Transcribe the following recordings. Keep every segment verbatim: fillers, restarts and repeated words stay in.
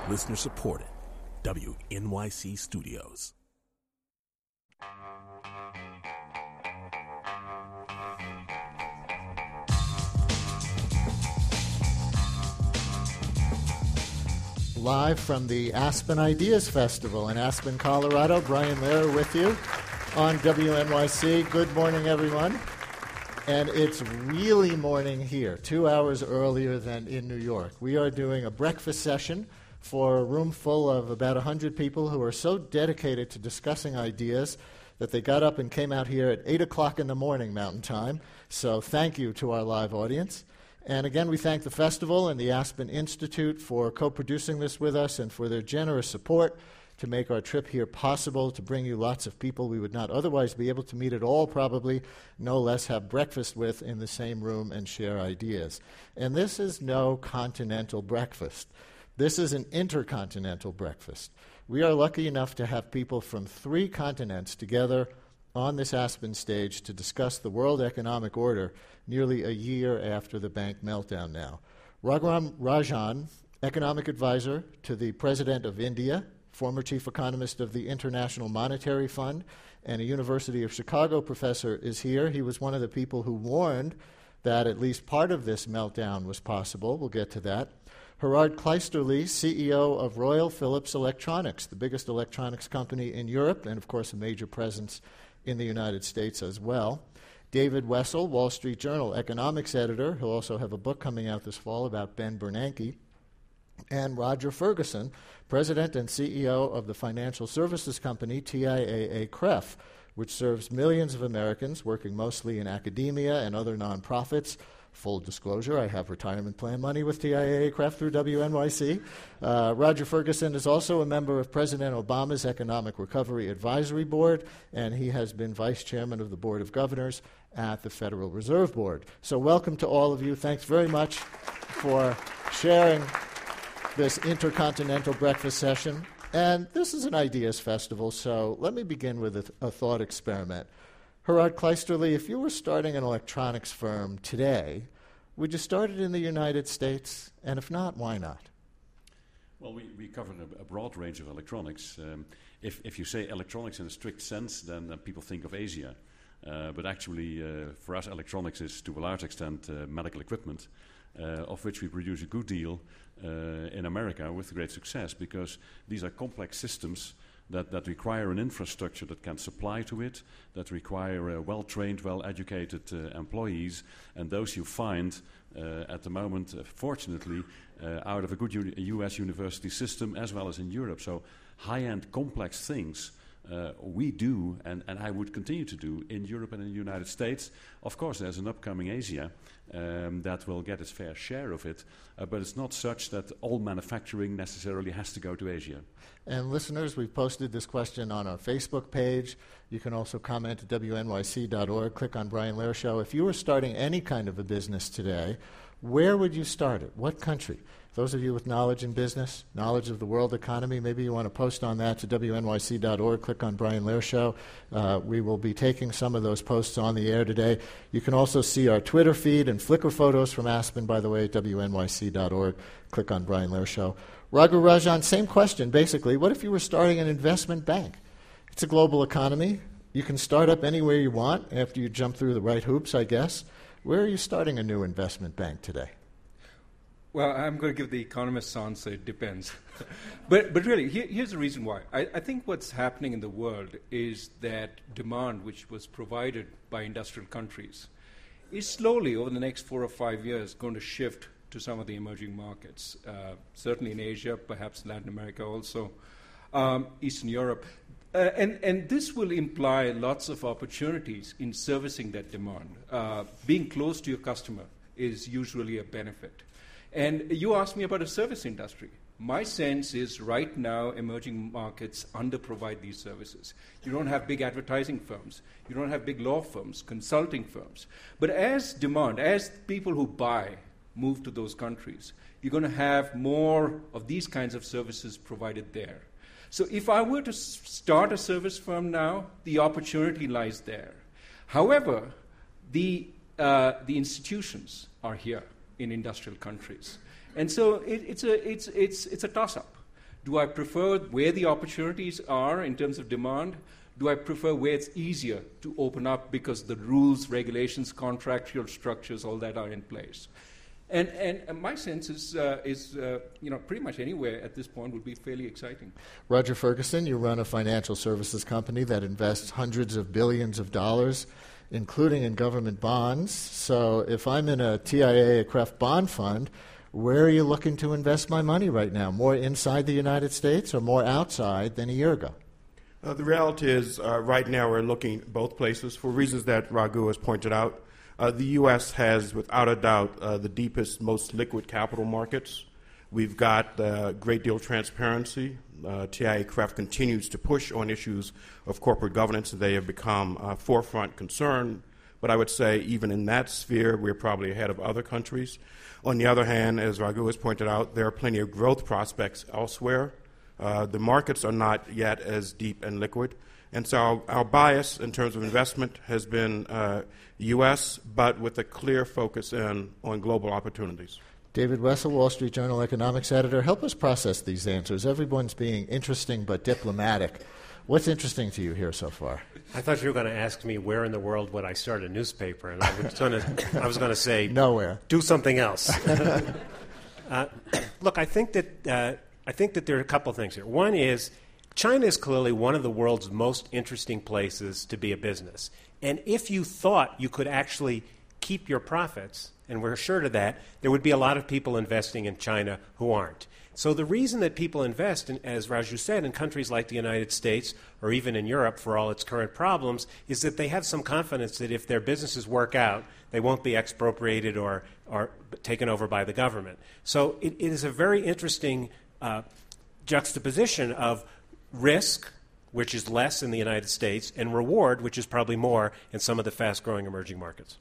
Listener supported. W N Y C Studios. Live from the Aspen Ideas Festival in Aspen, Colorado. Brian Lehrer with you on W N Y C. Good morning, everyone. And it's really morning here, two hours earlier than in New York. We are doing a breakfast session for a room full of about one hundred people who are so dedicated to discussing ideas that they got up and came out here at eight o'clock in the morning Mountain Time. So thank you to our live audience. And again, we thank the festival and the Aspen Institute for co-producing this with us and for their generous support to make our trip here possible, to bring you lots of people we would not otherwise be able to meet at all, probably, no less have breakfast with in the same room and share ideas. And this is no continental breakfast. This is an intercontinental breakfast. We are lucky enough to have people from three continents together on this Aspen stage to discuss the world economic order nearly a year after the bank meltdown now. Raghuram Rajan, economic advisor to the President of India, former chief economist of the International Monetary Fund, and a University of Chicago professor, is here. He was one of the people who warned that at least part of this meltdown was possible. We'll get to that. Gerard Kleisterlee, C E O of Royal Philips Electronics, the biggest electronics company in Europe, and of course a major presence in the United States as well. David Wessel, Wall Street Journal economics editor, who'll also have a book coming out this fall about Ben Bernanke. And Roger Ferguson, president and C E O of the financial services company T I A A C R E F, which serves millions of Americans working mostly in academia and other nonprofits. Full disclosure, I have retirement plan money with T I A A C R E F through W N Y C. Uh, Roger Ferguson is also a member of President Obama's Economic Recovery Advisory Board, and he has been vice chairman of the Board of Governors at the Federal Reserve Board. So welcome to all of you. Thanks very much for sharing this intercontinental breakfast session. And this is an ideas festival, so let me begin with a, a thought experiment. Gerard Kleisterlee, if you were starting an electronics firm today, would you start it in the United States? And if not, why not? Well, we, we cover a, a broad range of electronics. Um, if, if you say electronics in a strict sense, then uh, people think of Asia. Uh, but actually, uh, for us, electronics is to a large extent uh, medical equipment, uh, of which we produce a good deal uh, in America with great success, because these are complex systems That, that require an infrastructure that can supply to it, that require uh, well-trained, well-educated uh, employees, and those you find uh, at the moment, uh, fortunately, uh, out of a good uni- U S university system as well as in Europe. So high-end, complex things uh, we do, and, and I would continue to do, in Europe and in the United States. Of course, there's an upcoming Asia um, that will get its fair share of it, uh, but it's not such that all manufacturing necessarily has to go to Asia. And listeners, we've posted this question on our Facebook page. You can also comment at W N Y C dot org. Click on Brian Lehrer Show. If you were starting any kind of a business today, where would you start it? What country? Those of you with knowledge in business, knowledge of the world economy, maybe you want to post on that to W N Y C dot org. Click on Brian Lehrer Show. Uh, we will be taking some of those posts on the air today. You can also see our Twitter feed and Flickr photos from Aspen, by the way, at W N Y C dot org. Click on Brian Lehrer Show. Raghu Rajan, same question, basically. What if you were starting an investment bank? It's a global economy. You can start up anywhere you want after you jump through the right hoops, I guess. Where are you starting a new investment bank today? Well, I'm going to give the economist's answer. It depends. but but really, here, here's the reason why. I, I think what's happening in the world is that demand, which was provided by industrial countries, is slowly, over the next four or five years, going to shift to some of the emerging markets, uh, certainly in Asia, perhaps Latin America also, um, Eastern Europe. Uh, and, and this will imply lots of opportunities in servicing that demand. Uh, being close to your customer is usually a benefit. And you asked me about a service industry. My sense is right now emerging markets underprovide these services. You don't have big advertising firms. You don't have big law firms, consulting firms. But as demand, as people who buy move to those countries, you're going to have more of these kinds of services provided there. So if I were to s- start a service firm now, the opportunity lies there. However, the, uh, the institutions are here in industrial countries. And so it, it's, a, it's, it's, it's a toss-up. Do I prefer where the opportunities are in terms of demand? Do I prefer where it's easier to open up because the rules, regulations, contractual structures, all that are in place? And, and, and my sense is, uh, is uh, you know, pretty much anywhere at this point would be fairly exciting. Roger Ferguson, you run a financial services company that invests hundreds of billions of dollars, including in government bonds. So if I'm in a T I A, a C R E F bond fund, where are you looking to invest my money right now? More inside the United States or more outside than a year ago? Uh, the reality is uh, right now we're looking both places for reasons that Raghu has pointed out. Uh, the U S has, without a doubt, uh, the deepest, most liquid capital markets. We've got a great deal of transparency. Uh, T I A C R E F continues to push on issues of corporate governance. They have become a forefront concern. But I would say even in that sphere, we're probably ahead of other countries. On the other hand, as Raghu has pointed out, there are plenty of growth prospects elsewhere. Uh, the markets are not yet as deep and liquid. And so our, our bias in terms of investment has been uh, U S, but with a clear focus in, on global opportunities. David Wessel, Wall Street Journal economics editor, help us process these answers. Everyone's being interesting but diplomatic. What's interesting to you here so far? I thought you were going to ask me where in the world would I start a newspaper, and I was going to, I was going to say nowhere. Do something else. uh, look, I think that uh, I think that there are a couple of things here. One is China is clearly one of the world's most interesting places to be a business, and if you thought you could actually keep your profits, and we're assured of that, there would be a lot of people investing in China who aren't. So the reason that people invest, in, as Raju said, in countries like the United States or even in Europe for all its current problems is that they have some confidence that if their businesses work out, they won't be expropriated or, or taken over by the government. So it, it is a very interesting uh, juxtaposition of risk, which is less in the United States, and reward, which is probably more in some of the fast-growing emerging markets.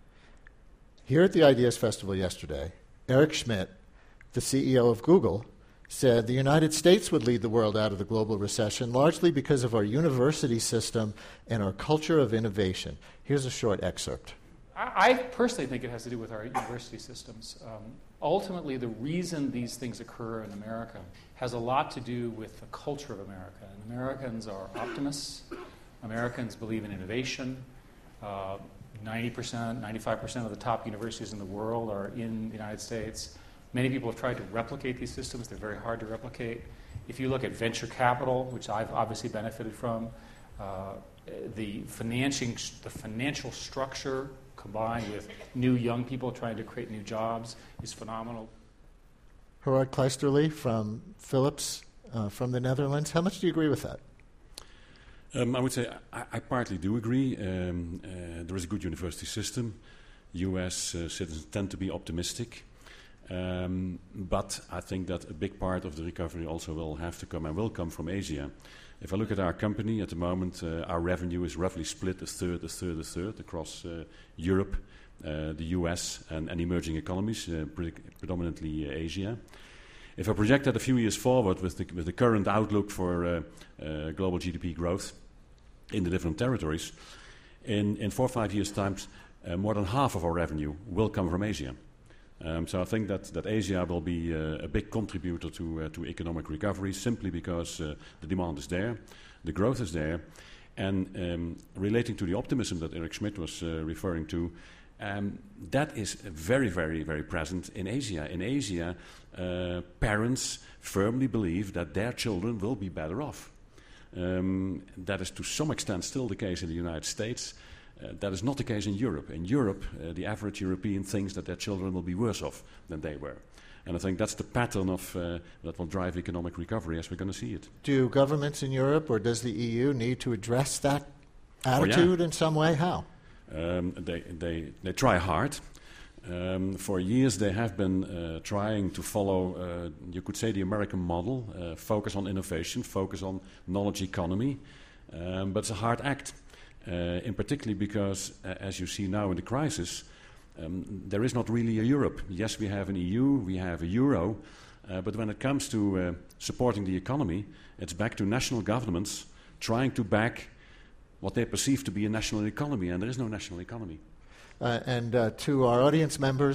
Here at the Ideas Festival yesterday, Eric Schmidt, the C E O of Google, said the United States would lead the world out of the global recession largely because of our university system and our culture of innovation. Here's a short excerpt. I personally think it has to do with our university systems. Um, ultimately, the reason these things occur in America has a lot to do with the culture of America. And Americans are optimists. Americans believe in innovation. Uh, ninety percent, ninety-five percent of the top universities in the world are in the United States. Many people have tried to replicate these systems. They're very hard to replicate. If you look at venture capital, which I've obviously benefited from, uh, the financing, the financial structure combined with new young people trying to create new jobs is phenomenal. Gerard Kleisterlee from Philips uh, from the Netherlands. How much do you agree with that? Um, I would say I, I partly do agree. Um, uh, there is a good university system. U S uh, citizens tend to be optimistic. Um, but I think that a big part of the recovery also will have to come and will come from Asia. If I look at our company at the moment, uh, our revenue is roughly split a third, a third, a third across uh, Europe, uh, the U S, and, and emerging economies, uh, pre- predominantly uh, Asia. If I project that a few years forward with the, with the current outlook for uh, uh, global G D P growth in the different territories, in, in four or five years' time, uh, more than half of our revenue will come from Asia. Um, so I think that, that Asia will be uh, a big contributor to, uh, to economic recovery simply because uh, the demand is there, the growth is there. And um, relating to the optimism that Eric Schmidt was uh, referring to, um, that is very, very, very present in Asia. In Asia, uh, parents firmly believe that their children will be better off. Um, that is to some extent still the case in the United States. Uh, that is not the case in Europe. In Europe, uh, the average European thinks that their children will be worse off than they were. And I think that's the pattern of uh, that will drive economic recovery as we're going to see it. Do governments in Europe or does the E U need to address that attitude oh, yeah. in some way? How? Um, they, they, they try hard. Um, for years they have been uh, trying to follow, uh, you could say, the American model, uh, focus on innovation, focus on knowledge economy, um, but it's a hard act. Uh, in particular because, uh, as you see now in the crisis, um, there is not really a Europe. Yes, we have an E U, we have a euro, uh, but when it comes to uh, supporting the economy, it's back to national governments trying to back what they perceive to be a national economy, and there is no national economy. Uh, and uh, to our audience members,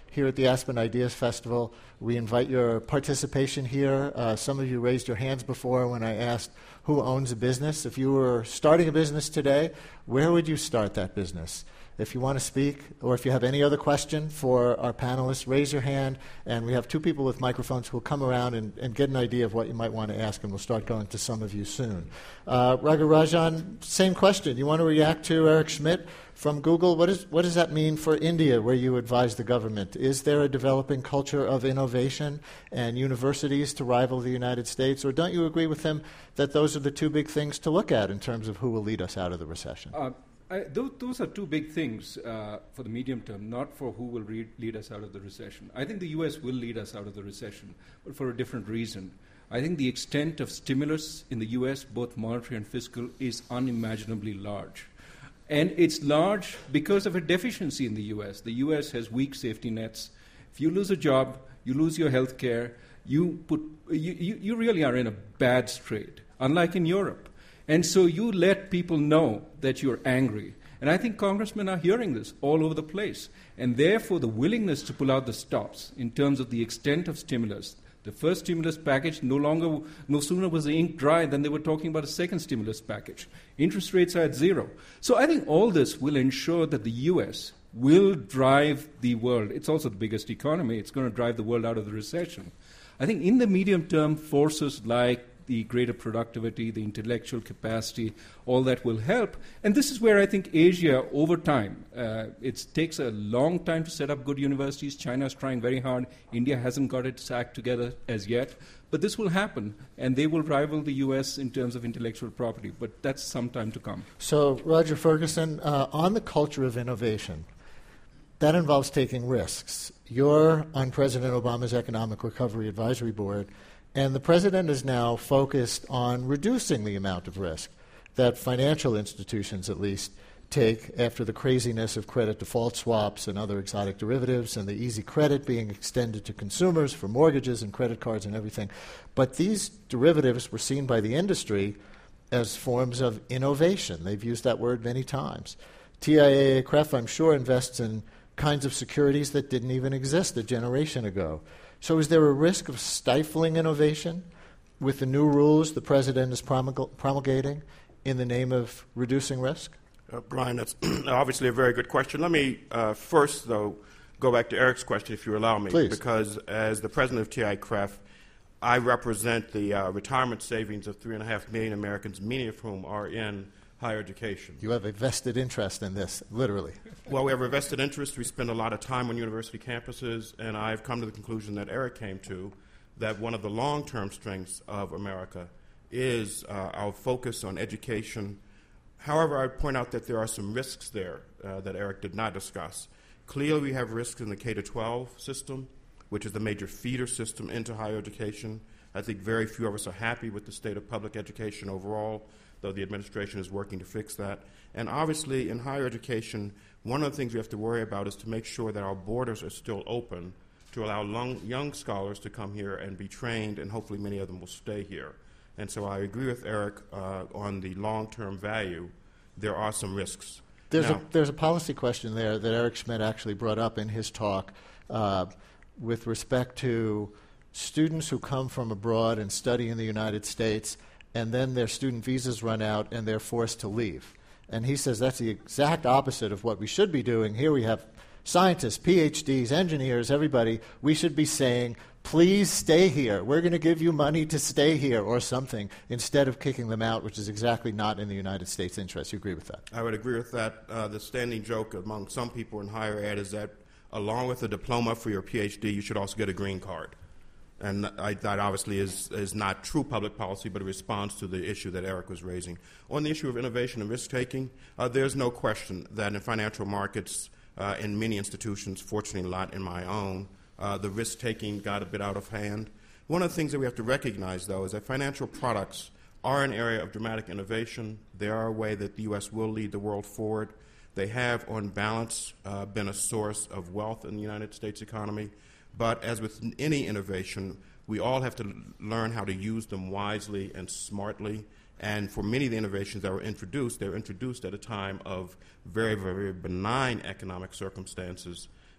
here at the Aspen Ideas Festival. We invite your participation here. Uh, some of you raised your hands before when I asked who owns a business. If you were starting a business today, where would you start that business? If you want to speak, or if you have any other question for our panelists, raise your hand, and we have two people with microphones who will come around and, and get an idea of what you might want to ask, and we'll start going to some of you soon. Uh, Ragarajan, same question. You want to react to Eric Schmidt from Google? What, is, what does that mean for India, where you advise the government? Is there a developing culture of innovation and universities to rival the United States, or don't you agree with him that those are the two big things to look at in terms of who will lead us out of the recession? Uh, I, those, those are two big things uh, for the medium term, not for who will re- lead us out of the recession. I think the U S will lead us out of the recession, but for a different reason. I think the extent of stimulus in the U S, both monetary and fiscal, is unimaginably large. And it's large because of a deficiency in the U S. The U S has weak safety nets. If you lose a job, you lose your health care, you, put, you, you, you really are in a bad strait, unlike in Europe. And so you let people know that you're angry. And I think congressmen are hearing this all over the place. And therefore, the willingness to pull out the stops in terms of the extent of stimulus. The first stimulus package, no longer, no sooner was the ink dry than they were talking about a second stimulus package. Interest rates are at zero. So I think all this will ensure that the U S will drive the world. It's also the biggest economy. It's going to drive the world out of the recession. I think in the medium term, forces like the greater productivity, the intellectual capacity, all that will help. And this is where I think Asia, over time, uh, it takes a long time to set up good universities. China is trying very hard. India hasn't got its act together as yet. But this will happen, and they will rival the U S in terms of intellectual property. But that's some time to come. So, Roger Ferguson, uh, on the culture of innovation, that involves taking risks. You're on President Obama's Economic Recovery Advisory Board, and the president is now focused on reducing the amount of risk that financial institutions, at least, take after the craziness of credit default swaps and other exotic derivatives and the easy credit being extended to consumers for mortgages and credit cards and everything. But these derivatives were seen by the industry as forms of innovation. They've used that word many times. T I A A C R E F, I'm sure, invests in kinds of securities that didn't even exist a generation ago. So is there a risk of stifling innovation with the new rules the president is promulg- promulgating in the name of reducing risk? Uh, Brian, that's obviously a very good question. Let me uh, first, though, go back to Eric's question, if you allow me. Please. Because as the president of T I A C R E F, I represent the uh, retirement savings of three and a half million Americans, many of whom are in higher education. You have a vested interest in this, literally. Well, we have a vested interest. We spend a lot of time on university campuses, and I've come to the conclusion that Eric came to, that one of the long-term strengths of America is uh, our focus on education. However, I'd point out that there are some risks there uh, that Eric did not discuss. Clearly, we have risks in the K through twelve system, which is the major feeder system into higher education. I think very few of us are happy with the state of public education overall, though the administration is working to fix that. And obviously, in higher education, one of the things we have to worry about is to make sure that our borders are still open to allow long, young scholars to come here and be trained, and hopefully many of them will stay here. And so I agree with Eric uh, on the long-term value. There are some risks. There's, now, a, there's a policy question there that Eric Schmidt actually brought up in his talk uh, with respect to students who come from abroad and study in the United States, and then their student visas run out and they're forced to leave. And he says that's the exact opposite of what we should be doing. Here we have scientists, P H Ds, engineers, everybody. We should be saying, please stay here. We're going to give you money to stay here or something, instead of kicking them out, which is exactly not in the United States' interest. You agree with that? I would agree with that. Uh, the standing joke among some people in higher ed is that along with a diploma for your P H D, you should also get a green card. And I, that obviously is, is not true public policy, but a response to the issue that Eric was raising. On the issue of innovation and risk-taking, uh, there's no question that in financial markets, uh, in many institutions, fortunately a lot in my own, uh, the risk-taking got a bit out of hand. One of the things that we have to recognize, though, is that financial products are an area of dramatic innovation. They are a way that the U S will lead the world forward. They have, on balance, uh, been a source of wealth in the United States economy. But as with any innovation, we all have to l- learn how to use them wisely and smartly. And for many of the innovations that were introduced, they were introduced at a time of very, very benign economic circumstances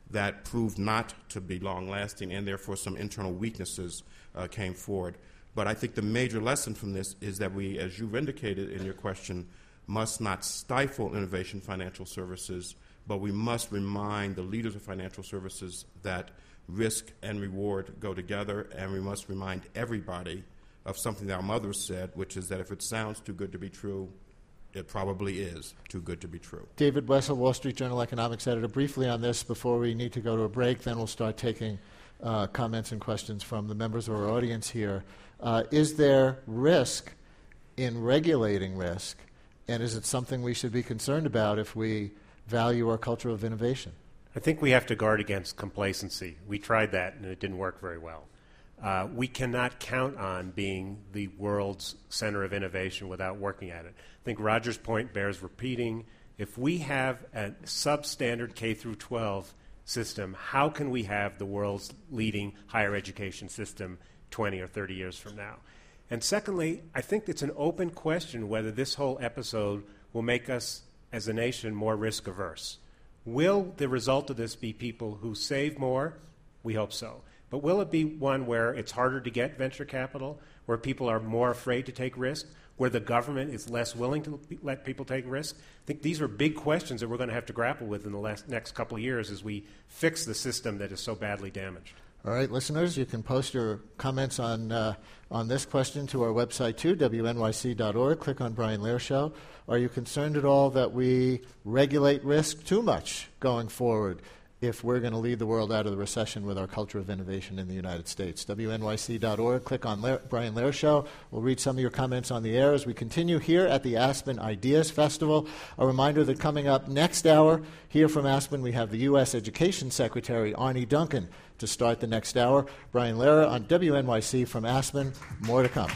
that proved not to be long-lasting, and therefore some internal weaknesses uh, came forward. But I think the major lesson from this is that we, as you've indicated in your question, must not stifle innovation financial services, but we must remind the leaders of financial services that risk and reward go together, and we must remind everybody of something that our mothers said, which is that if it sounds too good to be true, it probably is too good to be true. David Wessel, Wall Street Journal economics editor, briefly on this before we need to go to a break, then we'll start taking uh, comments and questions from the members of our audience here. Uh, is there risk in regulating risk, and is it something we should be concerned about if we value our culture of innovation? I think we have to guard against complacency. We tried that, and it didn't work very well. Uh, we cannot count on being the world's center of innovation without working at it. I think Roger's point bears repeating. If we have a substandard K through twelve system, how can we have the world's leading higher education system twenty or thirty years from now? And secondly, I think it's an open question whether this whole episode will make us as a nation more risk averse. Will the result of this be people who save more? We hope so. But will it be one where it's harder to get venture capital, where people are more afraid to take risk, where the government is less willing to let people take risk? I think these are big questions that we're going to have to grapple with in the last, next couple of years as we fix the system that is so badly damaged. All right, listeners, you can post your comments on uh, on this question to our website too, W N Y C dot org. Click on Brian Lehrer Show. Are you concerned at all that we regulate risk too much going forward if we're going to lead the world out of the recession with our culture of innovation in the United States? W N Y C dot org. Click on Lair- Brian Lehrer Show. We'll read some of your comments on the air as we continue here at the Aspen Ideas Festival. A reminder that coming up next hour, here from Aspen, we have the U S Education Secretary, Arne Duncan, to start the next hour. Brian Lehrer on W N Y C from Aspen. More to come.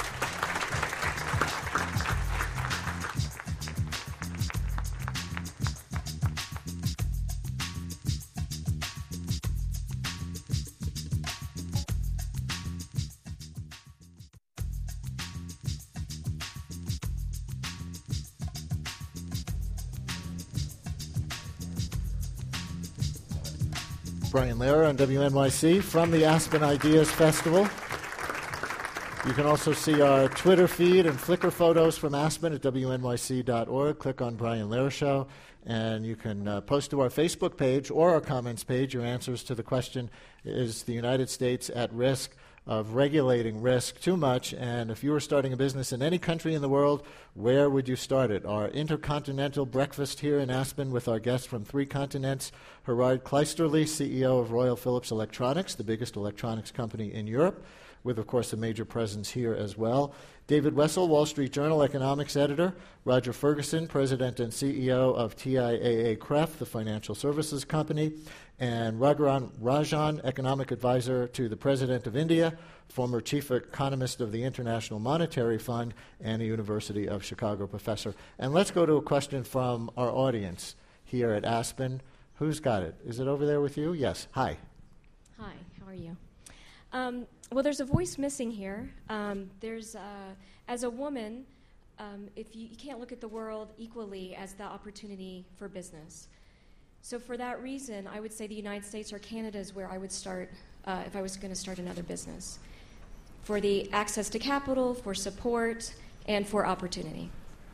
Brian Lehrer on W N Y C from the Aspen Ideas Festival. You can also see our Twitter feed and Flickr photos from Aspen at W N Y C dot org. Click on Brian Lehrer Show, and you can uh, post to our Facebook page or our comments page your answers to the question, is the United States at risk of regulating risk too much? And if you were starting a business in any country in the world, where would you start it? Our intercontinental breakfast here in Aspen with our guests from three continents, Gerard Kleisterle, C E O of Royal Philips Electronics, the biggest electronics company in Europe, with, of course, a major presence here as well. David Wessel, Wall Street Journal economics editor. Roger Ferguson, president and C E O of T I A A C R E F, the financial services company. And Raghuram Rajan, economic advisor to the President of India, former chief economist of the International Monetary Fund, and a University of Chicago professor. And let's go to a question from our audience here at Aspen. Who's got it? Is it over there with you? Yes. Hi. Hi. How are you? Um, well, there's a voice missing here. Um, there's, uh, as a woman, um, if you, you can't look at the world equally as the opportunity for business. So for that reason, I would say the United States or Canada is where I would start uh, if I was going to start another business. For the access to capital, for support, and for opportunity.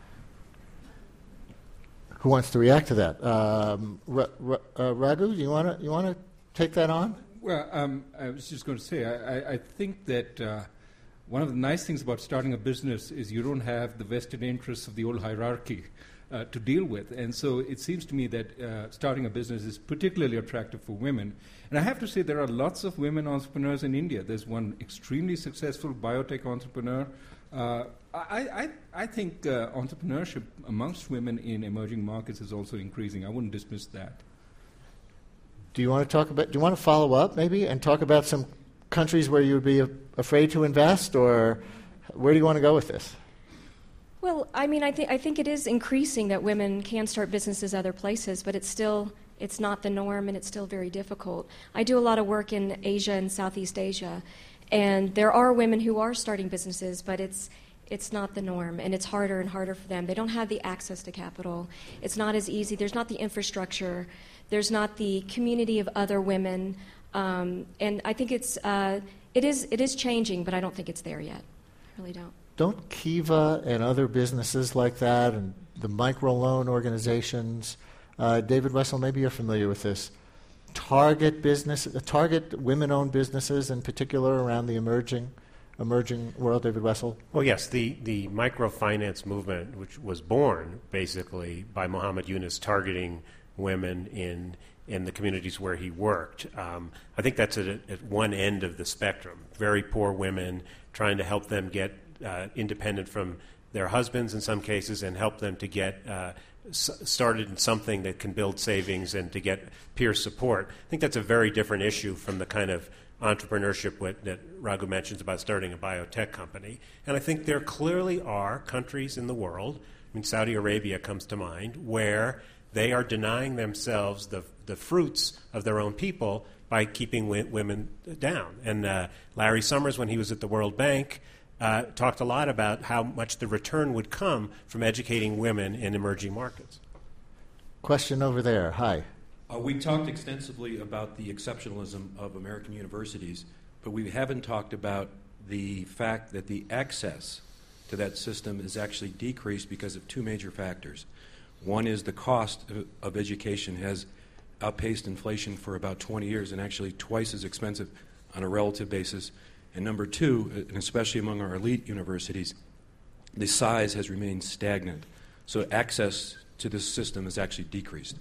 Who wants to react to that? Um, R- R- uh, Raghu, do you want to you want to take that on? Well, um, I was just going to say, I, I, I think that uh, one of the nice things about starting a business is you don't have the vested interests of the old hierarchy uh, to deal with. And so it seems to me that uh, starting a business is particularly attractive for women. And I have to say there are lots of women entrepreneurs in India. There's one extremely successful biotech entrepreneur. Uh, I, I, I think uh, entrepreneurship amongst women in emerging markets is also increasing. I wouldn't dismiss that. Do you want to talk about? Do you want to follow up maybe and talk about some countries where you would be a, afraid to invest, or where do you want to go with this? Well, I mean, I think I think it is increasing that women can start businesses other places, but it's still it's not the norm, and it's still very difficult. I do a lot of work in Asia and Southeast Asia, and there are women who are starting businesses, but it's it's not the norm, and it's harder and harder for them. They don't have the access to capital. It's not as easy. There's not the infrastructure There's not the community of other women, um, and I think it's uh, it is it is changing, but I don't think it's there yet. I really don't. Don't Kiva and other businesses like that, and the microloan organizations, uh, David Wessel, maybe you're familiar with this, target business, target women-owned businesses in particular around the emerging emerging world, David Wessel? Well, yes, the, the microfinance movement, which was born basically by Muhammad Yunus targeting women in in the communities where he worked. Um, I think that's at, at one end of the spectrum. Very poor women, trying to help them get uh, independent from their husbands in some cases and help them to get uh, s- started in something that can build savings and to get peer support. I think that's a very different issue from the kind of entrepreneurship what, that Raghu mentions about starting a biotech company. And I think there clearly are countries in the world, I mean, Saudi Arabia comes to mind, where they are denying themselves the, the fruits of their own people by keeping w- women down. And uh, Larry Summers, when he was at the World Bank, uh, talked a lot about how much the return would come from educating women in emerging markets. Question over there. Hi. Uh, we talked extensively about the exceptionalism of American universities, but we haven't talked about the fact that the access to that system is actually decreased because of two major factors. One is the cost of, of education has outpaced inflation for about twenty years and actually twice as expensive on a relative basis. And number two, and especially among our elite universities, the size has remained stagnant. So access to this system has actually decreased.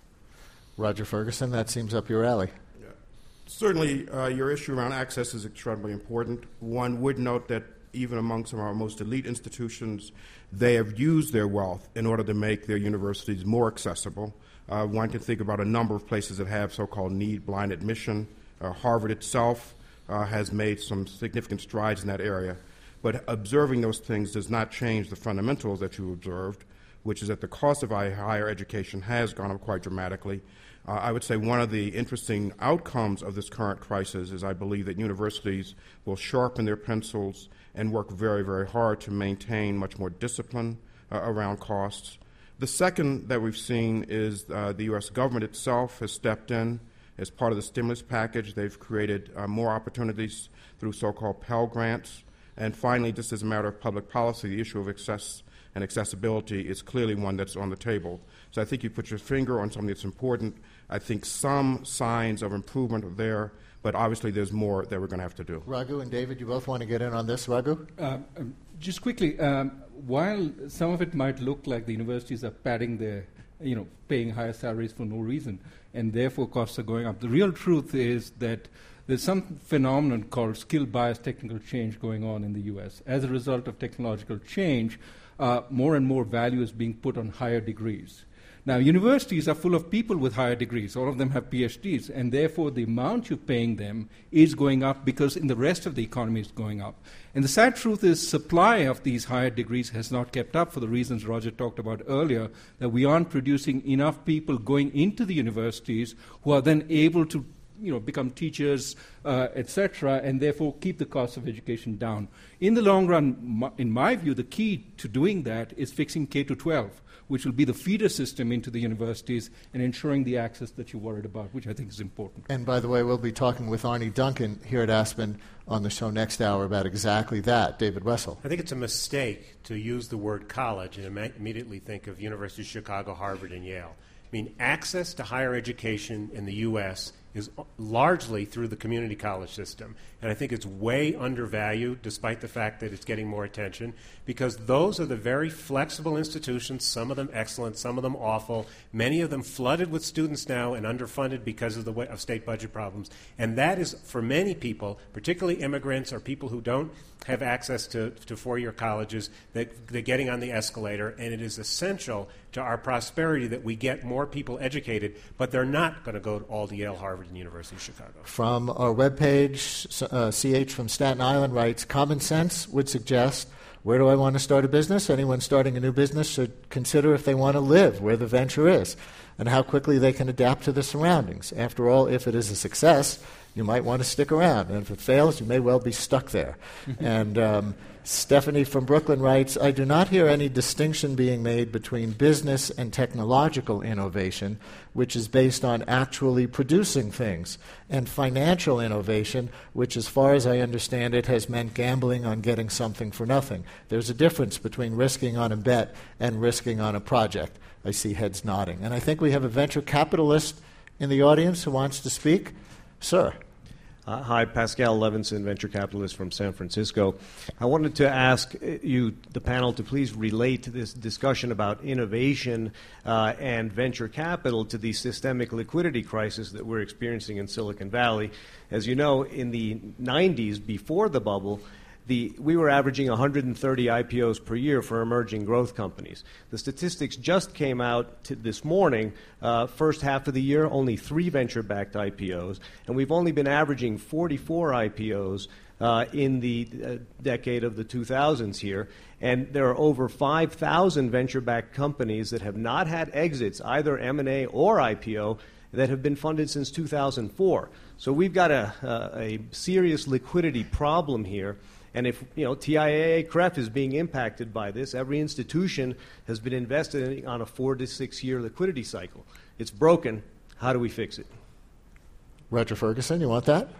Roger Ferguson, that seems up your alley. Yeah. Certainly, uh, your issue around access is extremely important. One would note that even among some of our most elite institutions, they have used their wealth in order to make their universities more accessible. Uh, one can think about a number of places that have so-called need-blind admission. Uh, Harvard itself uh, has made some significant strides in that area. But observing those things does not change the fundamentals that you observed, which is that the cost of higher education has gone up quite dramatically. Uh, I would say one of the interesting outcomes of this current crisis is I believe that universities will sharpen their pencils and work very, very hard to maintain much more discipline uh, around costs. The second that we've seen is uh, the U S government itself has stepped in as part of the stimulus package. They've created uh, more opportunities through so-called Pell Grants. And finally, just as a matter of public policy, the issue of access and accessibility is clearly one that's on the table. So I think you put your finger on something that's important. I think some signs of improvement are there, but obviously there's more that we're going to have to do. Raghu and David, you both want to get in on this. Raghu? Uh, um, just quickly, um, while some of it might look like the universities are padding their, you know, paying higher salaries for no reason, and therefore costs are going up, the real truth is that there's some phenomenon called skill bias technical change going on in the U S. As a result of technological change, uh, more and more value is being put on higher degrees. Now, universities are full of people with higher degrees. All of them have P H Ds, and therefore the amount you're paying them is going up because in the rest of the economy it's going up. And the sad truth is supply of these higher degrees has not kept up for the reasons Roger talked about earlier, that we aren't producing enough people going into the universities who are then able to you know, become teachers, uh, et cetera, and therefore keep the cost of education down. In the long run, m- in my view, the key to doing that is fixing K through twelve, which will be the feeder system into the universities and ensuring the access that you're worried about, which I think is important. And by the way, we'll be talking with Arnie Duncan here at Aspen on the show next hour about exactly that. David Wessel. I think it's a mistake to use the word college and im- immediately think of University of Chicago, Harvard, and Yale. I mean, access to higher education in the U S is largely through the community college system. And I think it's way undervalued, despite the fact that it's getting more attention, because those are the very flexible institutions, some of them excellent, some of them awful, many of them flooded with students now and underfunded because of the way, of state budget problems. And that is, for many people, particularly immigrants or people who don't have access to, to four-year colleges, that they're getting on the escalator, and it is essential to our prosperity that we get more people educated, but they're not going to go all to Yale, Harvard, and University of Chicago. From our webpage, uh, C H from Staten Island writes, common sense would suggest, where do I want to start a business? Anyone starting a new business should consider if they want to live where the venture is and how quickly they can adapt to the surroundings. After all, if it is a success, you might want to stick around. And if it fails, you may well be stuck there. And um, Stephanie from Brooklyn writes, I do not hear any distinction being made between business and technological innovation, which is based on actually producing things, and financial innovation, which, as far as I understand it, has meant gambling on getting something for nothing. There's a difference between risking on a bet and risking on a project. I see heads nodding. And I think we have a venture capitalist in the audience who wants to speak. Sir. Uh, hi, Pascal Levinson, venture capitalist from San Francisco. I wanted to ask you, the panel, to please relate this discussion about innovation uh, and venture capital to the systemic liquidity crisis that we're experiencing in Silicon Valley. As you know, in the nineties, before the bubble, The, we were averaging one hundred thirty I P Os per year for emerging growth companies. The statistics just came out to this morning. Uh, first half of the year, only three venture-backed I P Os, and we've only been averaging forty-four I P Os uh, in the uh, decade of the two thousands here. And there are over five thousand venture-backed companies that have not had exits, either M and A or I P O, that have been funded since two thousand four. So we've got a, a, a serious liquidity problem here. And if, you know, T I A A C R E F is being impacted by this, every institution has been invested in on a four to six year liquidity cycle. It's broken. How do we fix it? Roger Ferguson, you want that?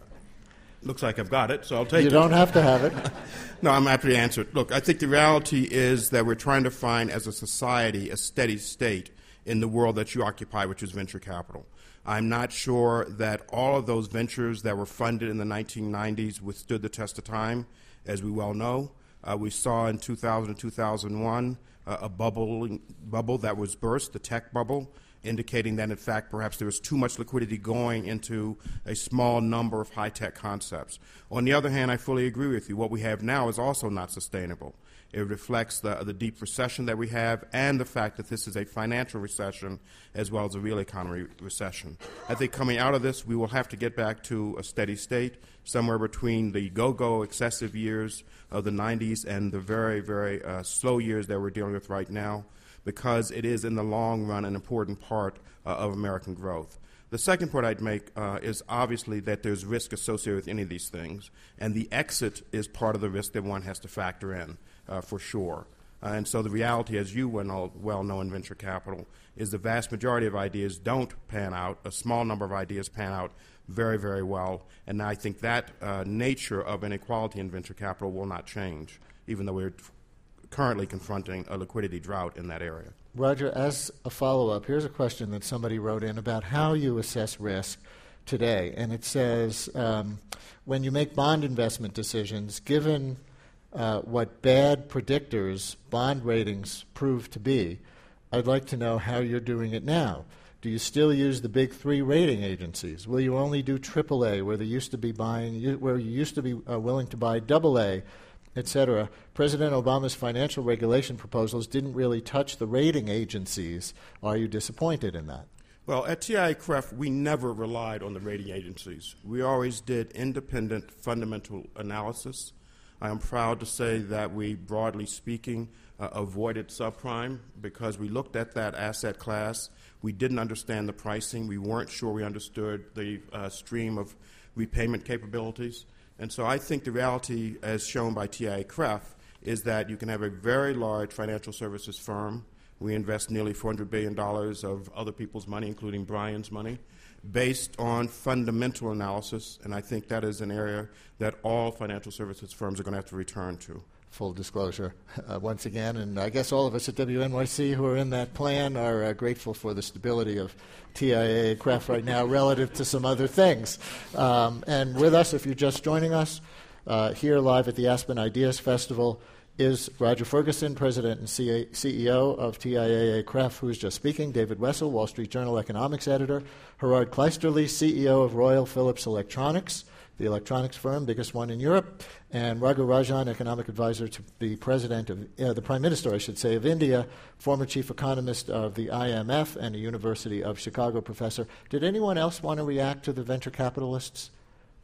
Looks like I've got it, so I'll take you it. You don't have to have it. No, I'm happy to answer it. Look, I think the reality is that we're trying to find, as a society, a steady state in the world that you occupy, which is venture capital. I'm not sure that all of those ventures that were funded in the nineteen nineties withstood the test of time, as we well know. Uh, we saw in two thousand and two thousand one uh, a bubble, bubble that was burst, the tech bubble, indicating that, in fact, perhaps there was too much liquidity going into a small number of high-tech concepts. On the other hand, I fully agree with you. What we have now is also not sustainable. It reflects the, the deep recession that we have and the fact that this is a financial recession as well as a real economy recession. I think coming out of this, we will have to get back to a steady state, somewhere between the go-go excessive years of the nineties and the very, very uh, slow years that we're dealing with right now, because it is in the long run an important part uh, of American growth. The second point I'd make uh, is obviously that there's risk associated with any of these things, and the exit is part of the risk that one has to factor in. Uh, for sure. Uh, and so the reality, as you well, well know in venture capital, is the vast majority of ideas don't pan out. A small number of ideas pan out very, very well. And I think that uh, nature of inequality in venture capital will not change, even though we're currently confronting a liquidity drought in that area. Roger, as a follow-up, here's a question that somebody wrote in about how you assess risk today. And it says, um, when you make bond investment decisions, given Uh, what bad predictors bond ratings prove to be, I'd like to know how you're doing it now. Do you still use the big three rating agencies? Will you only do triple A, where they used to be buying, where you used to be uh, willing to buy double A, et cetera? President Obama's financial regulation proposals didn't really touch the rating agencies. Are you disappointed in that? Well, at T I A C R E F, we never relied on the rating agencies. We always did independent fundamental analysis. I am proud to say that we, broadly speaking, uh, avoided subprime because we looked at that asset class. We didn't understand the pricing. We weren't sure we understood the uh, stream of repayment capabilities. And so I think the reality, as shown by T I A C R E F, is that you can have a very large financial services firm. We invest nearly four hundred billion dollars of other people's money, including Brian's money, based on fundamental analysis, and I think that is an area that all financial services firms are going to have to return to. Full disclosure, uh, once again, and I guess all of us at W N Y C who are in that plan are uh, grateful for the stability of T I A A C R E F right now relative to some other things. Um, and with us, if you're just joining us, uh, here live at the Aspen Ideas Festival is Roger Ferguson, President and C E O of T I A A C R E F, who is just speaking, David Wessel, Wall Street Journal economics editor, Gerard Kleisterle, C E O of Royal Philips Electronics, the electronics firm, biggest one in Europe, and Raghu Rajan, economic advisor to the president of, uh, the prime minister, I should say, of India, former chief economist of the I M F and a University of Chicago professor. Did anyone else want to react to the venture capitalists'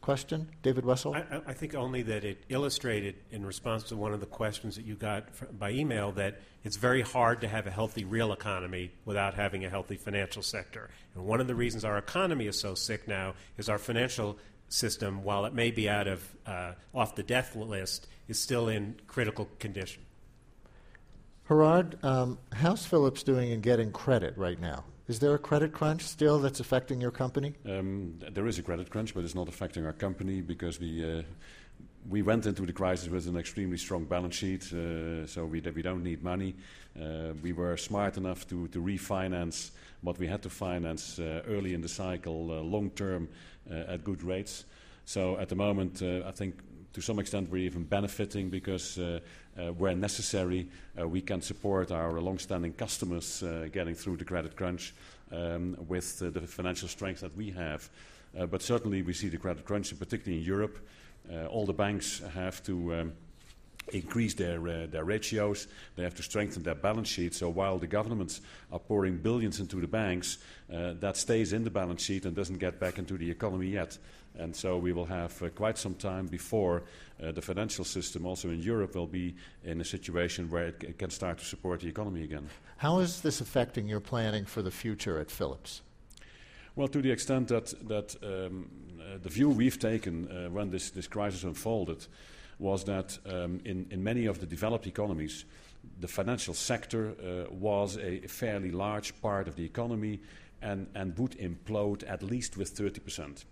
question, David Wessel? I, I think only that it illustrated, in response to one of the questions that you got fr- by email, that it's very hard to have a healthy real economy without having a healthy financial sector. And one of the reasons our economy is so sick now is our financial system, while it may be out of uh, off the death list, is still in critical condition. Gerard, um, how's Philips doing in getting credit right now? Is there a credit crunch still that's affecting your company? Um, th- there is a credit crunch, but it's not affecting our company because we uh, we went into the crisis with an extremely strong balance sheet, uh, so we d- we don't need money. Uh, we were smart enough to, to refinance what we had to finance uh, early in the cycle, uh, long term, uh, at good rates. So at the moment, uh, I think to some extent we're even benefiting because uh, uh, where necessary, uh, we can support our long-standing customers uh, getting through the credit crunch um, with uh, the financial strength that we have. Uh, but certainly we see the credit crunch, particularly in Europe. Uh, all the banks have to um, increase their uh, their ratios. They have to strengthen their balance sheet. So while the governments are pouring billions into the banks, uh, that stays in the balance sheet and doesn't get back into the economy yet. And so we will have uh, quite some time before uh, the financial system, also in Europe, will be in a situation where it, c- it can start to support the economy again. How is this affecting your planning for the future at Philips? Well, to the extent that, that um, uh, the view we've taken uh, when this, this crisis unfolded was that um, in, in many of the developed economies, the financial sector uh, was a fairly large part of the economy and, and would implode at least with thirty percent.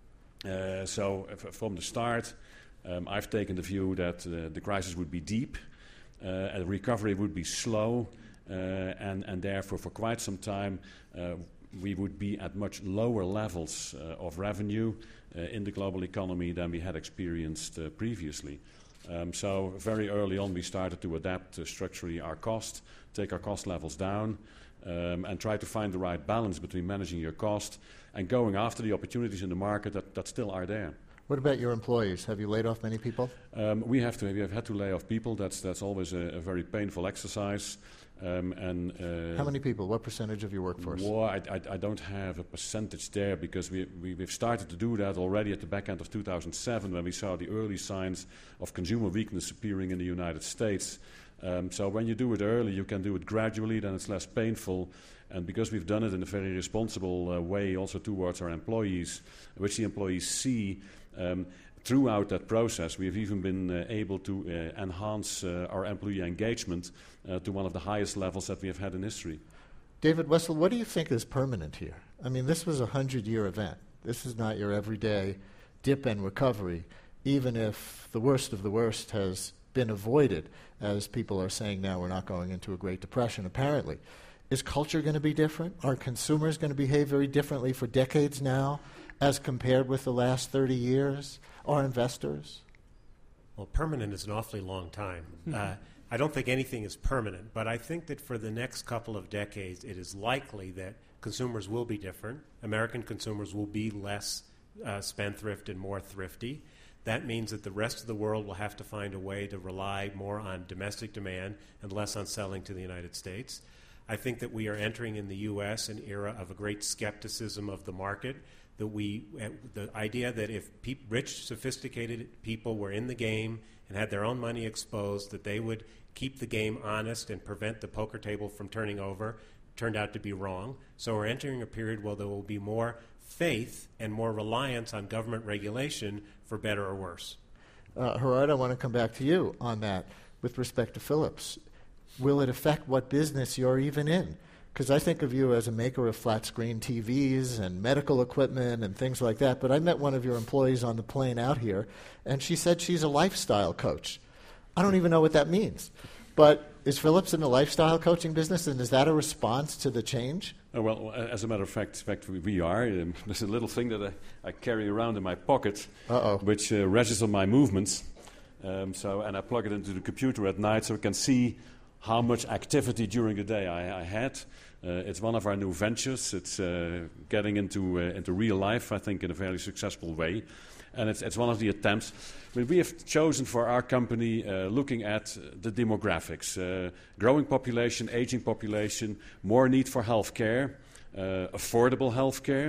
Uh, so f- from the start, um, I've taken the view that uh, the crisis would be deep, uh, and recovery would be slow, uh, and, and therefore for quite some time uh, we would be at much lower levels uh, of revenue uh, in the global economy than we had experienced uh, previously. Um, so very early on we started to adapt uh, structurally our cost, take our cost levels down, um, and try to find the right balance between managing your cost and going after the opportunities in the market that, that still are there. What about your employees? Have you laid off many people? Um, we have to. We have had to lay off people. That's that's always a, a very painful exercise. Um, and uh, How many people? What percentage of your workforce? Well, I, I, I don't have a percentage there because we, we we've started to do that already at the back end of two thousand seven when we saw the early signs of consumer weakness appearing in the United States. Um, so when you do it early, you can do it gradually. Then it's less painful. And because we've done it in a very responsible uh, way also towards our employees, which the employees see um, throughout that process, we've even been uh, able to uh, enhance uh, our employee engagement uh, to one of the highest levels that we have had in history. David Wessel, what do you think is permanent here? I mean, this was a hundred-year event. This is not your everyday dip and recovery, even if the worst of the worst has been avoided, as people are saying now we're not going into a Great Depression, apparently. Is culture going to be different? Are consumers going to behave very differently for decades now as compared with the last thirty years? Are investors? Well, permanent is an awfully long time. Uh, I don't think anything is permanent, but I think that for the next couple of decades, it is likely that consumers will be different. American consumers will be less uh, spendthrift and more thrifty. That means that the rest of the world will have to find a way to rely more on domestic demand and less on selling to the United States. I think that we are entering in the U S an era of a great skepticism of the market, that we, uh, the idea that if pe- rich, sophisticated people were in the game and had their own money exposed, that they would keep the game honest and prevent the poker table from turning over, turned out to be wrong. So we're entering a period where there will be more faith and more reliance on government regulation, for better or worse. Uh, Gerard, I want to come back to you on that with respect to Philips. Will it affect what business you're even in? Because I think of you as a maker of flat-screen T Vs and medical equipment and things like that, but I met one of your employees on the plane out here, and she said she's a lifestyle coach. I don't even know what that means. But is Philips in the lifestyle coaching business, and is that a response to the change? Uh, well, as a matter of fact, fact we, we are. Um, there's a little thing that I, I carry around in my pocket, Uh-oh. which uh, registers my movements. Um, so, and I plug it into the computer at night so I can see how much activity during the day I, I had. Uh, it's one of our new ventures. It's uh, getting into uh, into real life, I think, in a very successful way. And it's, it's one of the attempts. I mean, we have chosen for our company uh, looking at the demographics. Uh, growing population, aging population, more need for health care, uh, affordable health care.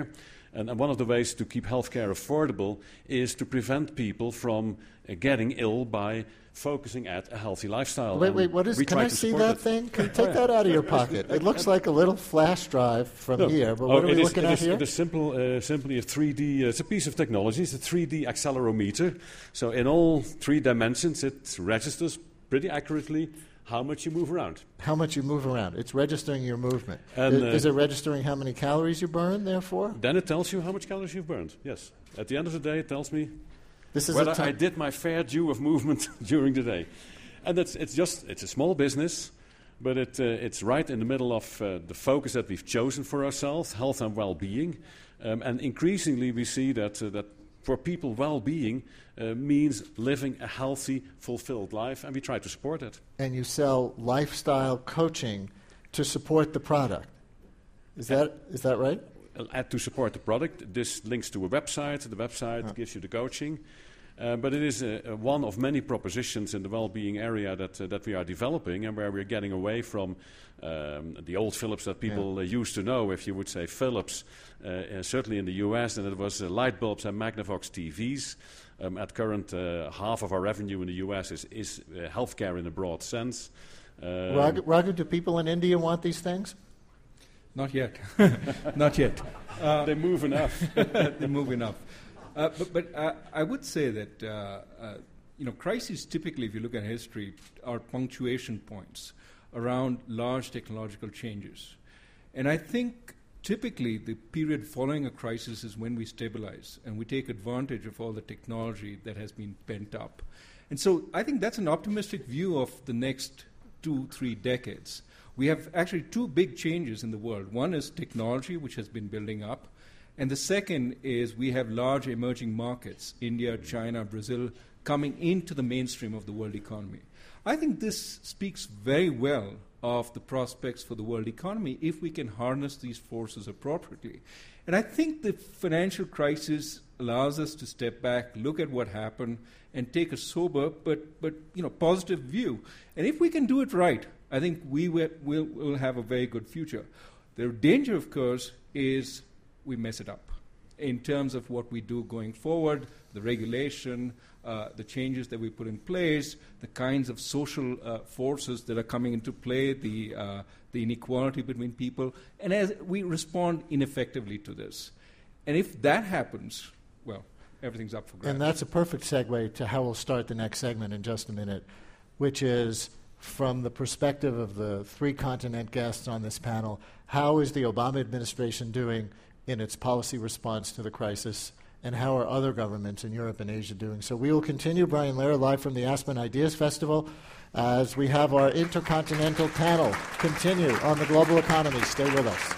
And, and one of the ways to keep healthcare affordable is to prevent people from uh, getting ill by focusing at a healthy lifestyle. Wait, And wait, what is? we Can try I to see support that it. thing? Can you take that out of your pocket? It looks like a little flash drive from No. here, but Oh, what are it we is- looking it at is- here? It is simple, uh, simply a three D, uh, it's a piece of technology, it's a three D accelerometer. So in all three dimensions, it registers pretty accurately how much you move around. How much you move around. It's registering your movement. And, is, uh, is it registering how many calories you burn, therefore? Then it tells you how much calories you've burned, yes. At the end of the day, it tells me This is whether a ti- I did my fair due of movement during the day. And it's, it's just, it's a small business, but it, uh, it's right in the middle of uh, the focus that we've chosen for ourselves, health and well-being. Um, and increasingly we see that, uh, that for people, well-being uh, means living a healthy, fulfilled life, and we try to support it. And you sell lifestyle coaching to support the product. Is that is that right? Uh, to support the product, this links to a website. The website Huh. gives you the coaching. Uh, but it is uh, uh, one of many propositions in the well-being area that uh, that we are developing, and where we're getting away from um, the old Philips that people Yeah. uh, used to know. If you would say Philips, uh, uh, certainly in the U S, then it was uh, light bulbs and Magnavox T Vs. Um, at current, uh, half of our revenue in the U S is, is uh, healthcare in a broad sense. Um, Raghu, Raghu, do people in India want these things? Not yet. Not yet. Uh, they move enough. they move enough. Uh, but but uh, I would say that uh, uh, you know crises typically, if you look at history, are punctuation points around large technological changes, and I think typically the period following a crisis is when we stabilize and we take advantage of all the technology that has been pent up, and so I think that's an optimistic view of the next two three decades. We have actually two big changes in the world. One is technology, which has been building up. And the second is we have large emerging markets, India, China, Brazil, coming into the mainstream of the world economy. I think this speaks very well of the prospects for the world economy if we can harness these forces appropriately. And I think the financial crisis allows us to step back, look at what happened, and take a sober but, but you know, positive view. And if we can do it right, I think we will, will, will have a very good future. The danger, of course, is we mess it up in terms of what we do going forward, the regulation, uh, the changes that we put in place, the kinds of social uh, forces that are coming into play, the, uh, the inequality between people, and as we respond ineffectively to this. And if that happens, well, everything's up for grabs. And that's a perfect segue to how we'll start the next segment in just a minute, which is from the perspective of the three continent guests on this panel, how is the Obama administration doing in its policy response to the crisis, and how are other governments in Europe and Asia doing? So we will continue. Brian Lehrer, live from the Aspen Ideas Festival, as we have our intercontinental panel continue on the global economy. Stay with us.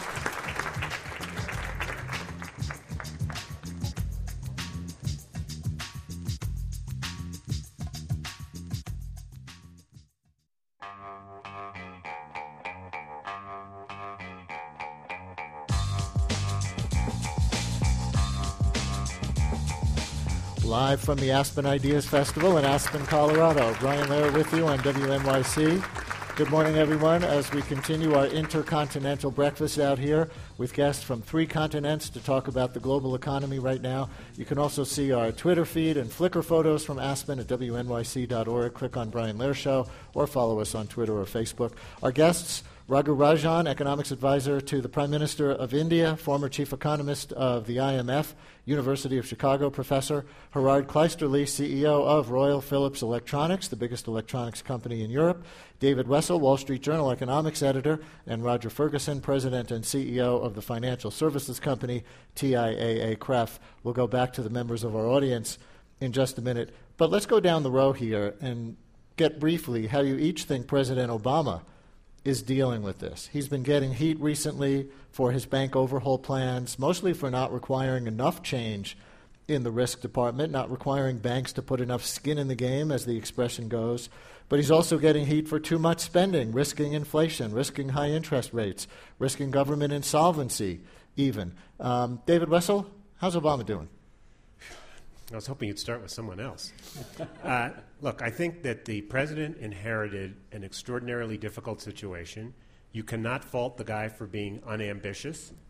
Live from the Aspen Ideas Festival in Aspen, Colorado. Brian Lehrer with you on W N Y C. Good morning, everyone, as we continue our intercontinental breakfast out here with guests from three continents to talk about the global economy right now. You can also see our Twitter feed and Flickr photos from Aspen at W N Y C dot org. Click on Brian Lehrer Show or follow us on Twitter or Facebook. Our guests, Raghu Rajan, economics advisor to the Prime Minister of India, former chief economist of the I M F, University of Chicago professor, Gerard Kleisterle, C E O of Royal Philips Electronics, the biggest electronics company in Europe, David Wessel, Wall Street Journal economics editor, and Roger Ferguson, president and C E O of the financial services company T I A A C R E F. We'll go back to the members of our audience in just a minute. But let's go down the row here and get briefly how you each think President Obama is dealing with this. He's been getting heat recently for his bank overhaul plans, mostly for not requiring enough change in the risk department, not requiring banks to put enough skin in the game, as the expression goes. But he's also getting heat for too much spending, risking inflation, risking high interest rates, risking government insolvency even. Um, David Wessel, how's Obama doing? I was hoping you'd start with someone else. Uh, look, I think that the president inherited an extraordinarily difficult situation. You cannot fault the guy for being unambitious.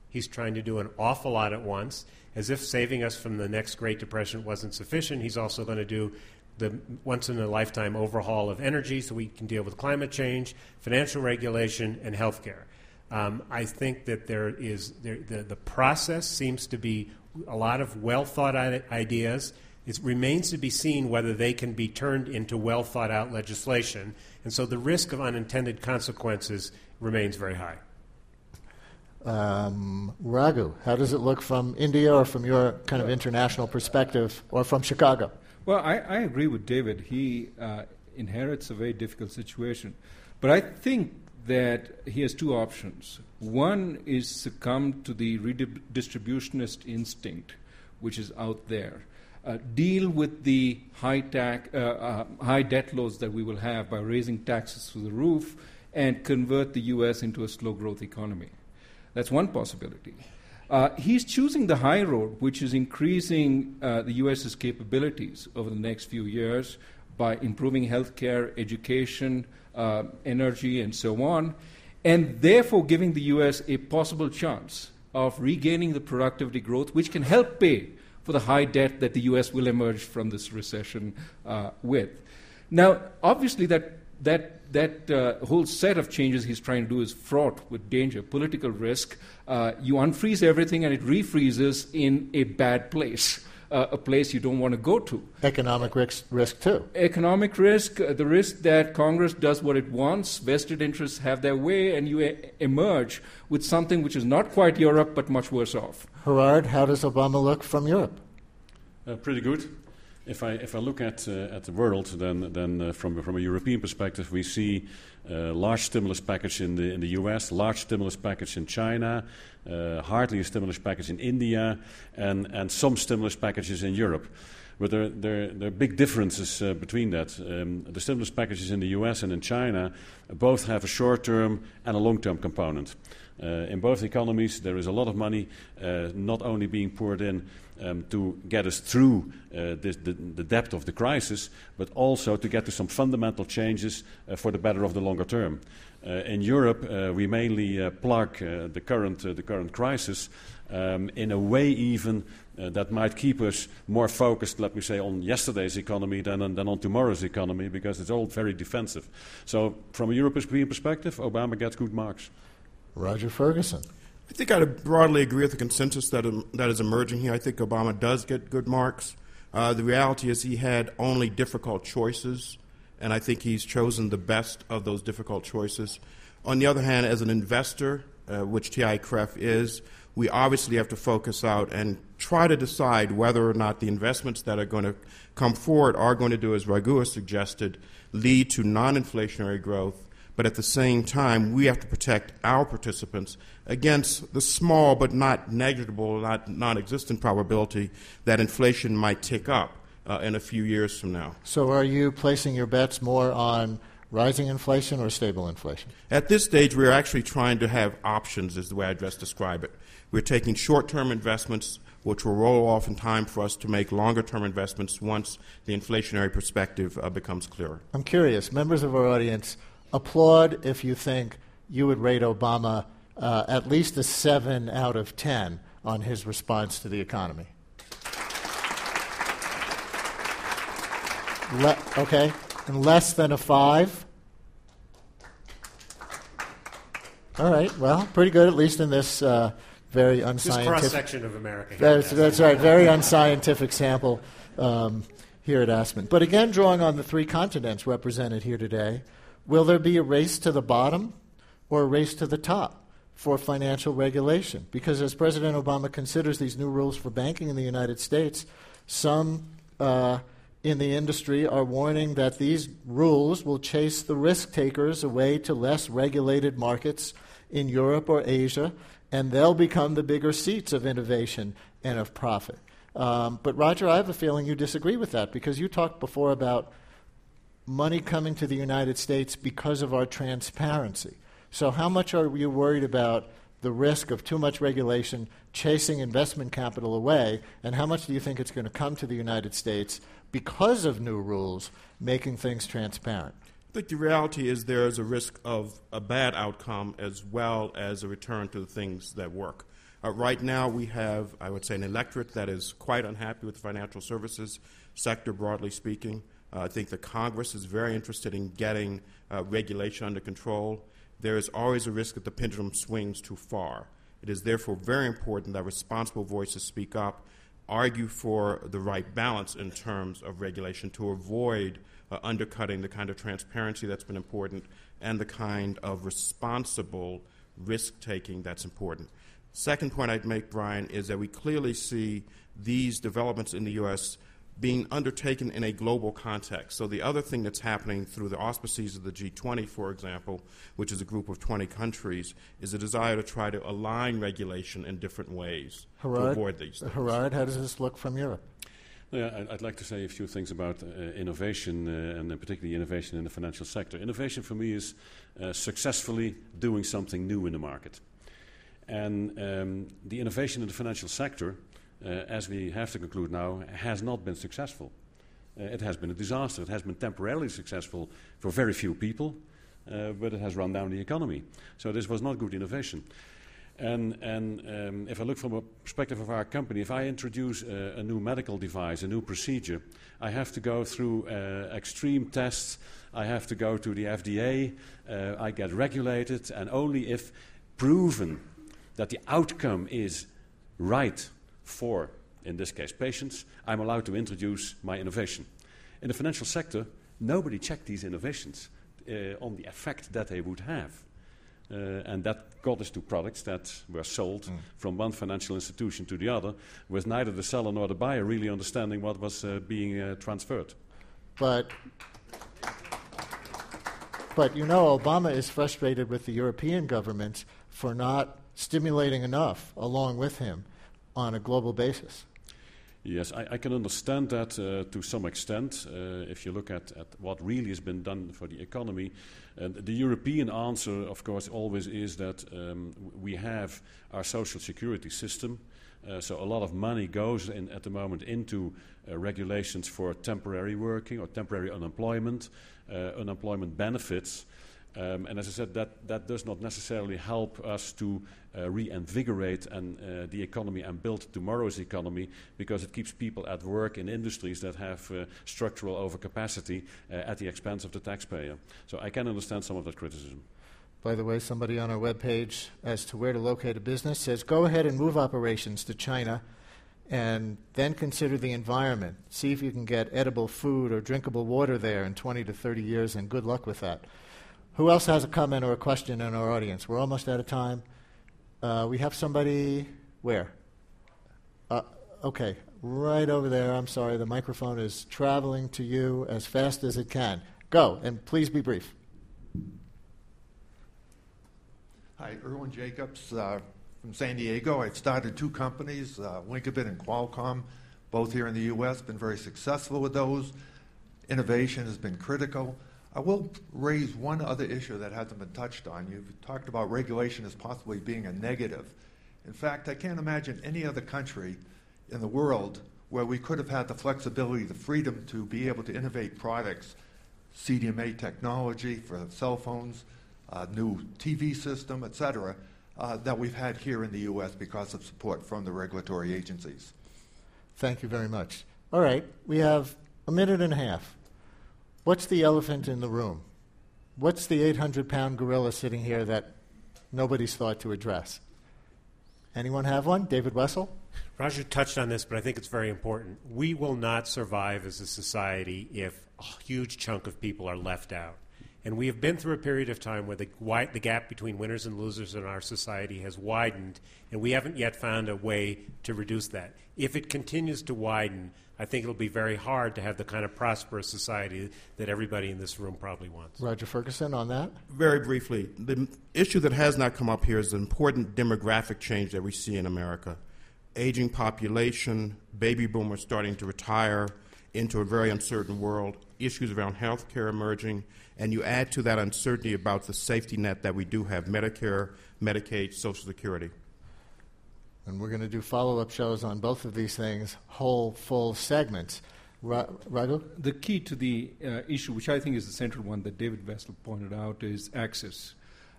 He's trying to do an awful lot at once. As if saving us from the next Great Depression wasn't sufficient, he's also going to do the once-in-a-lifetime overhaul of energy so we can deal with climate change, financial regulation, and health care. Um, I think that there is there, the, the process seems to be a lot of well-thought-out ideas. It remains to be seen whether they can be turned into well-thought-out legislation. And so the risk of unintended consequences remains very high. Um, Raghu, how does it look from India or from your kind of international perspective or from Chicago? Well, I, I agree with David. He uh, inherits a very difficult situation. But I think that he has two options. One is succumb to the redistributionist instinct, which is out there. Uh, deal with the high, tax, uh, uh, high debt loads that we will have by raising taxes through the roof and convert the U S into a slow-growth economy. That's one possibility. Uh, he's choosing the high road, which is increasing uh, the U S's capabilities over the next few years by improving healthcare, education, uh, energy, and so on, and therefore giving the U S a possible chance of regaining the productivity growth, which can help pay for the high debt that the U S will emerge from this recession uh, with. Now, obviously, that that that uh, whole set of changes he's trying to do is fraught with danger, political risk. Uh, you unfreeze everything and it refreezes in a bad place, uh, a place you don't want to go to. Economic risk, risk too. Economic risk, uh, the risk that Congress does what it wants, vested interests have their way, and you e- emerge with something which is not quite Europe but much worse off. Gerard, how does Obama look from Europe? Uh, pretty good. If I if I look at uh, at the world, then then uh, from from a European perspective, we see a large stimulus package in the in the U S, large stimulus package in China, uh, hardly a stimulus package in India, and and some stimulus packages in Europe. But there there, there are big differences uh, between that. Um, the stimulus packages in the U S and in China both have a short-term and a long-term component. Uh, in both economies, there is a lot of money uh, not only being poured in um, to get us through uh, this, the, the depth of the crisis, but also to get to some fundamental changes uh, for the better of the longer term. Uh, in Europe, uh, we mainly uh, plug uh, the current uh, the current crisis um, in a way even uh, that might keep us more focused, let me say, on yesterday's economy than on, than on tomorrow's economy, because it's all very defensive. So, from a European perspective, Obama gets good marks. Roger Ferguson. I think I broadly agree with the consensus that um, that is emerging here. I think Obama does get good marks. Uh, the reality is he had only difficult choices, and I think he's chosen the best of those difficult choices. On the other hand, as an investor, uh, which T I C R E F is, we obviously have to focus out and try to decide whether or not the investments that are going to come forward are going to do, as Raghu has suggested, lead to non-inflationary growth. But at the same time, we have to protect our participants against the small but not negligible, not non-existent probability that inflation might tick up uh, in a few years from now. So are you placing your bets more on rising inflation or stable inflation? At this stage, we're actually trying to have options, is the way I just describe it. We're taking short-term investments, which will roll off in time for us to make longer-term investments once the inflationary perspective uh, becomes clearer. I'm curious, members of our audience, applaud if you think you would rate Obama uh, at least a seven out of ten on his response to the economy. Le- okay, and less than a five? All right, well, pretty good, at least in this uh, very unscientific... This cross-section of America. That's, that's right, very unscientific sample um, here at Aspen. But again, drawing on the three continents represented here today, will there be a race to the bottom or a race to the top for financial regulation? Because as President Obama considers these new rules for banking in the United States, some uh, in the industry are warning that these rules will chase the risk takers away to less regulated markets in Europe or Asia, and they'll become the bigger seats of innovation and of profit. Um, but Roger, I have a feeling you disagree with that, because you talked before about money coming to the United States because of our transparency. So how much are you worried about the risk of too much regulation chasing investment capital away, and how much do you think it's going to come to the United States because of new rules making things transparent? I think the reality is there is a risk of a bad outcome as well as a return to the things that work. Uh, right now, we have, I would say, an electorate that is quite unhappy with the financial services sector, broadly speaking. Uh, I think the Congress is very interested in getting uh, regulation under control. There is always a risk that the pendulum swings too far. It is therefore very important that responsible voices speak up, argue for the right balance in terms of regulation to avoid uh, undercutting the kind of transparency that's been important and the kind of responsible risk-taking that's important. Second point I'd make, Brian, is that we clearly see these developments in the U S being undertaken in a global context. So the other thing that's happening through the auspices of the G twenty, for example, which is a group of twenty countries, is a desire to try to align regulation in different ways Harad, to avoid these things. Harad, how does this look from Europe? Yeah, I'd like to say a few things about uh, innovation, uh, and particularly innovation in the financial sector. Innovation for me is uh, successfully doing something new in the market. And um, the innovation in the financial sector, uh, as we have to conclude now, has not been successful. Uh, it has been a disaster. It has been temporarily successful for very few people, uh, but it has run down the economy. So this was not good innovation. And, and um, if I look from a perspective of our company, if I introduce uh, a new medical device, a new procedure, I have to go through uh, extreme tests. I have to go to the F D A. Uh, I get regulated, and only if proven that the outcome is right for, in this case, patients, I'm allowed to introduce my innovation. In the financial sector, nobody checked these innovations uh, on the effect that they would have. Uh, and that got us to products that were sold mm. from one financial institution to the other, with neither the seller nor the buyer really understanding what was uh, being uh, transferred. But, but you know, Obama is frustrated with the European governments for not stimulating enough along with him on a global basis. Yes, I, I can understand that uh, to some extent. Uh, if you look at, at what really has been done for the economy, and the European answer, of course, always is that um, we have our social security system. Uh, so a lot of money goes in, at the moment into uh, regulations for temporary working or temporary unemployment, uh, unemployment benefits. Um, and as I said, that, that does not necessarily help us to uh, reinvigorate and, uh, the economy and build tomorrow's economy, because it keeps people at work in industries that have uh, structural overcapacity uh, at the expense of the taxpayer. So I can understand some of that criticism. By the way, somebody on our webpage as to where to locate a business says, go ahead and move operations to China and then consider the environment. See if you can get edible food or drinkable water there in twenty to thirty years, and good luck with that. Who else has a comment or a question in our audience? We're almost out of time. Uh, we have somebody where? Uh, okay, right over there. I'm sorry, the microphone is traveling to you as fast as it can. Go, and please be brief. Hi, Erwin Jacobs uh, from San Diego. I've started two companies, uh, Linkabit and Qualcomm, both here in the U S, been very successful with those. Innovation has been critical. I will raise one other issue that hasn't been touched on. You've talked about regulation as possibly being a negative. In fact, I can't imagine any other country in the world where we could have had the flexibility, the freedom to be able to innovate products, C D M A technology for cell phones, uh, new T V system, et cetera, uh, that we've had here in the U S because of support from the regulatory agencies. Thank you very much. All right, we have a minute and a half. What's the elephant in the room? What's the eight hundred pound gorilla sitting here that nobody's thought to address? Anyone have one? David Wessel? Roger touched on this, but I think it's very important. We will not survive as a society if a huge chunk of people are left out. And we have been through a period of time where the, wi- the gap between winners and losers in our society has widened, and we haven't yet found a way to reduce that. If it continues to widen, I think it'll be very hard to have the kind of prosperous society that everybody in this room probably wants. Roger Ferguson on that? Very briefly, the issue that has not come up here is the important demographic change that we see in America. Aging population, baby boomers starting to retire into a very uncertain world, issues around health care emerging, and you add to that uncertainty about the safety net that we do have, Medicare, Medicaid, Social Security. And we're going to do follow-up shows on both of these things, whole, full segments. Ra- Raghu? The key to the uh, issue, which I think is the central one that David Wessel pointed out, is access.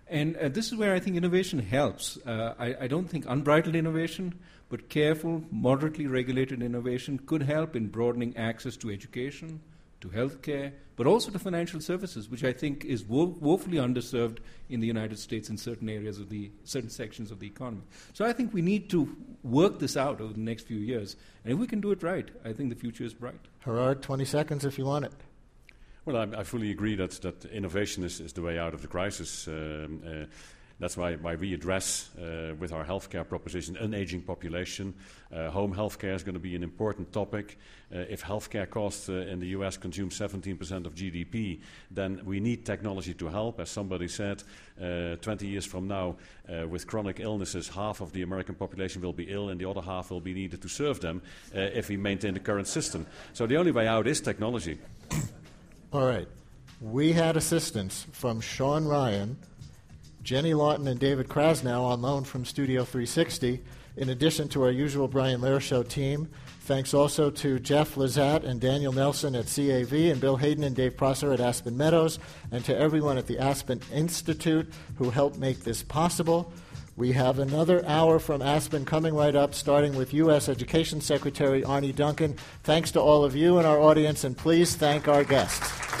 And uh, this is where I think innovation helps. Uh, I, I don't think unbridled innovation, but careful, moderately regulated innovation could help in broadening access to education, to healthcare, but also to financial services, which I think is wo- woefully underserved in the United States in certain areas of the, certain sections of the economy. So I think we need to work this out over the next few years. And if we can do it right, I think the future is bright. Gerard, twenty seconds if you want it. Well, I, I fully agree that, that innovation is, is the way out of the crisis. Um, uh, that's why, why we address, uh, with our healthcare proposition, an aging population. Uh, home healthcare is going to be an important topic. Uh, if healthcare costs uh, in the U S consume seventeen percent of G D P, then we need technology to help. As somebody said, uh, twenty years from now, uh, with chronic illnesses, half of the American population will be ill and the other half will be needed to serve them uh, if we maintain the current system. So the only way out is technology. All right. We had assistance from Sean Ryan, Jenny Lawton, and David Krasnow on loan from Studio three sixty, in addition to our usual Brian Lehrer Show team. Thanks also to Jeff Lazat and Daniel Nelson at C A V, and Bill Hayden and Dave Prosser at Aspen Meadows, and to everyone at the Aspen Institute who helped make this possible. We have another hour from Aspen coming right up, starting with U S Education Secretary Arne Duncan. Thanks to all of you in our audience, and please thank our guests.